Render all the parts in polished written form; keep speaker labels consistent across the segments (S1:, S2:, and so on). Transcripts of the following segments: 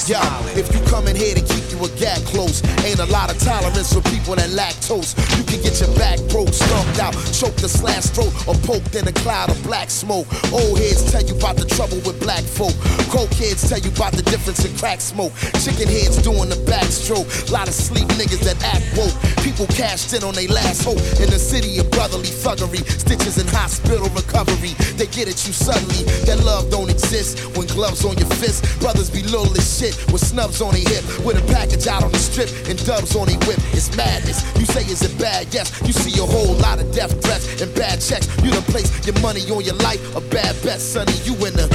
S1: Yo, if you come in here to keep you a gag close, ain't a lot of tolerance for people that lactose. You can get your back broke, stomped out, choked or slashed throat, or poked in a cloud of black smoke. Old heads tell you about the trouble with black folk. Coke heads tell you about the difference in crack smoke. Chicken heads doing the backstroke. Lot of sleep niggas that act woke. People cashed in on their last hope. In the city of brotherly thuggery, stitches in hospital recovery. They get at you suddenly. That love don't exist when gloves on your fist. Brothers be little as shit with snubs on their hip, with a package out on the strip and dubs on their whip. It's madness. You say is it bad? Yes. You see a whole lot of death threats and bad checks. You done place your money on your life. A bad bet, sonny. You in the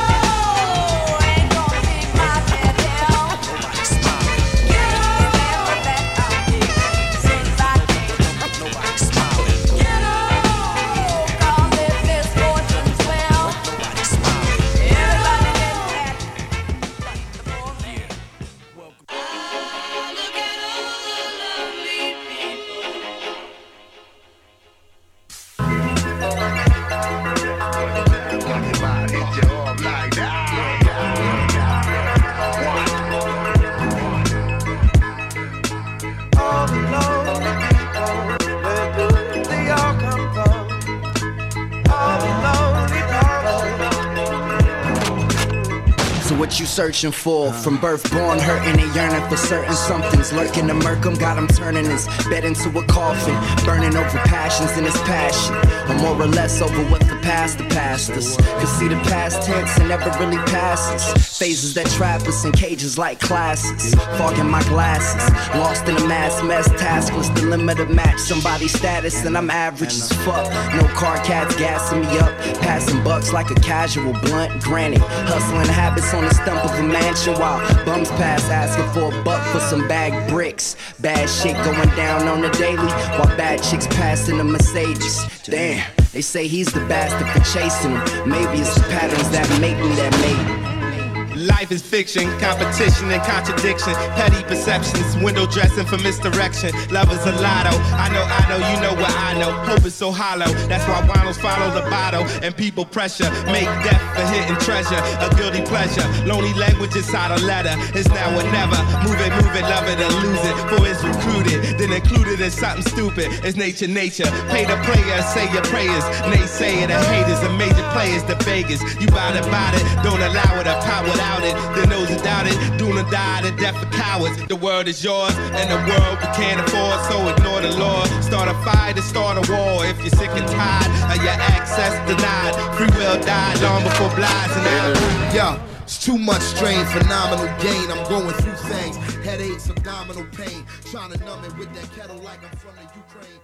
S1: what you searching for? From birth, born, hurting and yearning for certain somethings. Lurking to murk him, got him turning his bed into a coffin. Burning over passions in his passion, or more or less over what the past us. Cause see the past tense and never really passes. Phases that trap us in cages like classes. Fogging my glasses, lost in a mass mess, taskless. The limit of match somebody's status, and I'm average as fuck. No car cats gassing me up, passing bucks like a casual blunt granny. Hustling habits on the stump of a mansion while bums pass asking for a buck for some bag bricks. Bad shit going down on the daily while bad chicks passing the Mercedes. Damn, they say he's the bastard for chasing them. Maybe it's the patterns that make me that mate.
S2: Life is fiction, competition and contradiction. Petty perceptions, window dressing for misdirection. Love is a lotto, I know, you know what I know. Hope is so hollow, that's why winos follow the bottle. And people pressure, make death a hidden treasure. A guilty pleasure, lonely language inside a letter. It's now or never, move it, love it or lose it. For it's recruited, then included in something stupid. It's nature, pay the player, say your prayers. Naysay the haters, the major players, the beggars. You bout it, don't allow it, a power without it. Then those who doubt it, doom and die, the death for cowards. The world is yours, and the world we can't afford, so ignore the law. Start a fire to start a war. If you're sick and tired of your access denied, free will died long before blinds and eyes.
S1: Yo, it's too much strain, phenomenal gain. I'm going through things, headaches, abdominal pain. Trying to numb it with that kettle like I'm from the Ukraine.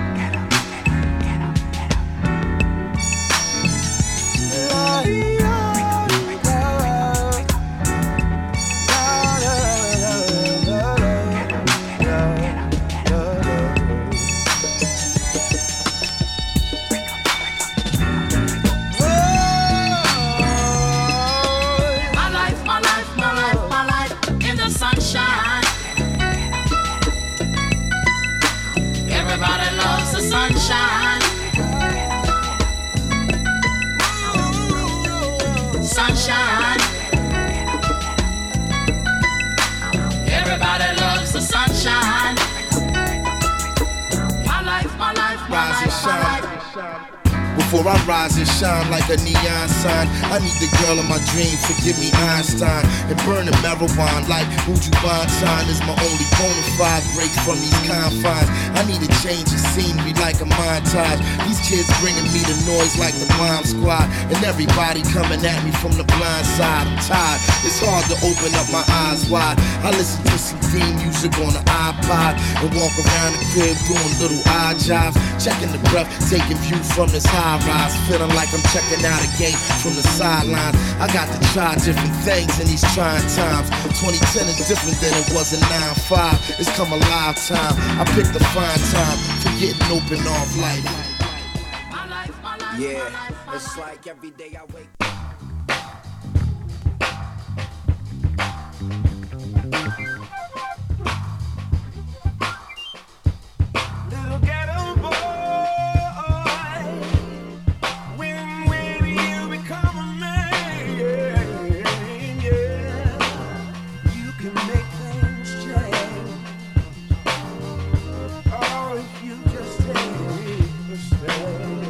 S3: Everybody loves the sunshine. Sunshine. Everybody loves the sunshine. My life, my life, my life, my life.
S1: Before I rise and shine like a neon sign, I need the girl of my dreams, forgive me Einstein, and burn the marijuana like Buju Banton is my only bona fide break from these confines. I need a change of scenery like a montage. These kids bringing me the noise like the bomb squad, and everybody coming at me from the blind side. I'm tired, it's hard to open up my eyes wide. I listen to some theme music on the iPod and walk around the crib doing little odd jobs, checking the breath, taking view from this high rise, feeling like I'm checking out a game from the sidelines. I got to try different things in these trying times. 2010 is different than it was in 9-5. It's come a lifetime. I picked the fine time for getting open off life.
S3: Yeah, it's like every day I wake up.
S4: can make things change. Oh, if you just take a stand.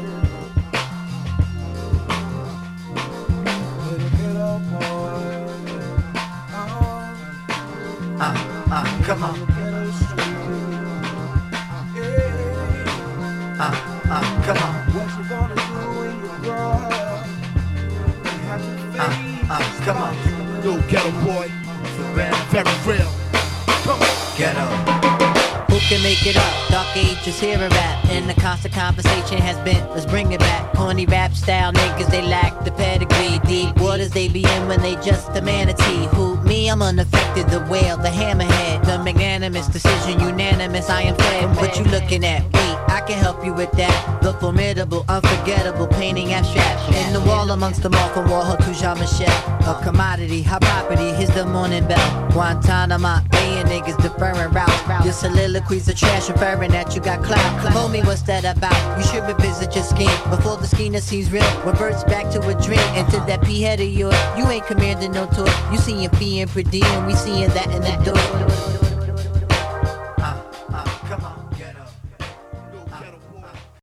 S4: Little ghetto boy.
S5: Come on.
S4: Ghetto street. Yeah.
S5: Come on.
S4: What you gonna do when you grow up? You have to face
S5: Come on.
S4: Yo, ghetto boy. Very real. Come on.
S5: Ghetto.
S6: Who can make it up? Dark ages hear a rap, and the constant conversation has been, let's bring it back. Corny rap style niggas, they lack the pedigree. Deep waters they be in when they just a manatee. Who, me, I'm unaffected, the whale, the hammerhead. The magnanimous decision, unanimous, I am fed. What you looking at? Wait, I can help you with that. The formidable, unforgettable, painting abstraction. In the wall amongst them all, from Warhol to Jean-Michel. A commodity, high property, here's the morning bell. Guantanamo, Bay niggas deferring routes. Your soliloquies are trash, referring that you got clout. Tell me what's that about? You should revisit your scheme before the scheme that seems real reverts back to a dream. Into that P head of yours, you ain't commanding no tour. You seeing P and per diem, we seeing that in the door.